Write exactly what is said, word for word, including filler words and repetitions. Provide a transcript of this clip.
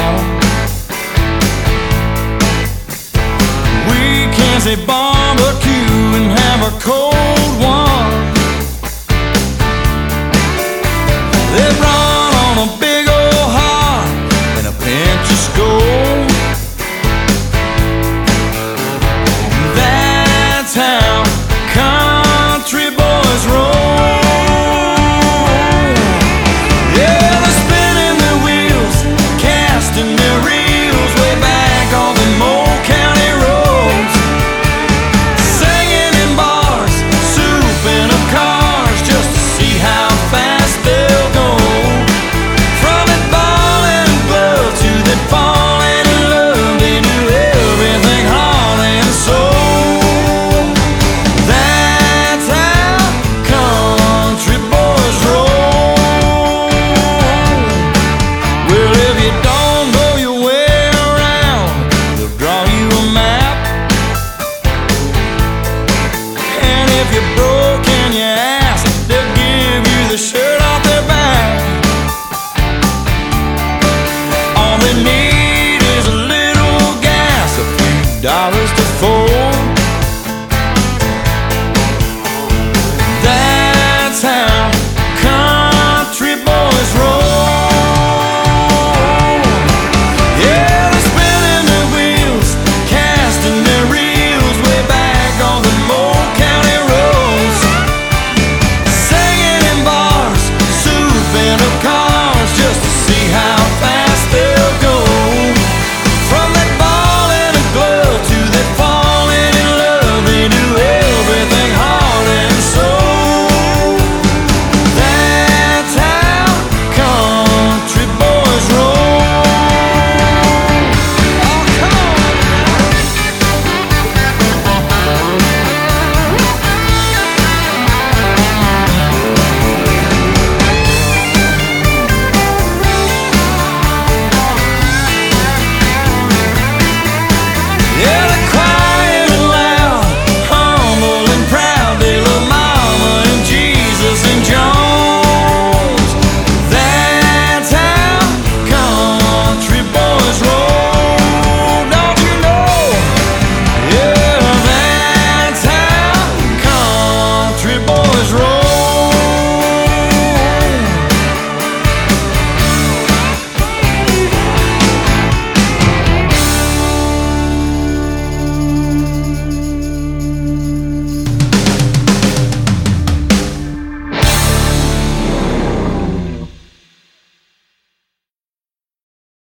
Weekends they barbecue and have a cold one. They run on a big old heart and a pinch of Skoal. That's how country boys roll. Yeah, they're spinning their wheels, casting their reels way back on the old county roads, singing in bars, souping up cars just to see how fast they'll go. From it falling in love to that falling in love, they do everything heart and soul. That's how country boys roll. Well, if you don't know your way around, they'll draw you a map. And if you're broke and you ask, they'll give you the shirt off their back. All they need